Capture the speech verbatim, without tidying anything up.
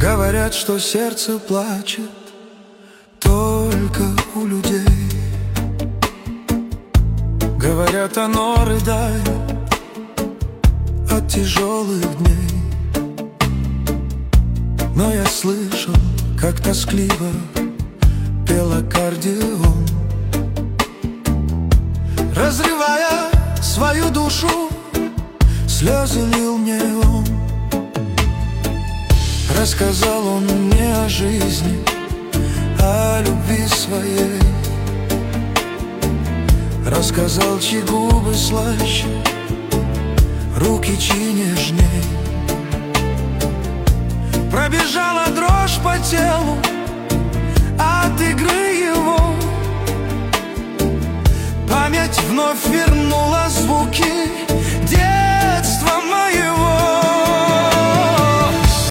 Говорят, что сердце плачет только у людей. Говорят, оно рыдает от тяжелых дней. Но я слышал, как тоскливо пел аккордеон, разрывая свою душу, слезы лил мне он. Рассказал он мне о жизни, о любви своей. Рассказал, чьи губы слаще, руки чьи нежней. Пробежала дрожь по телу от игры его. Память вновь вернула звуки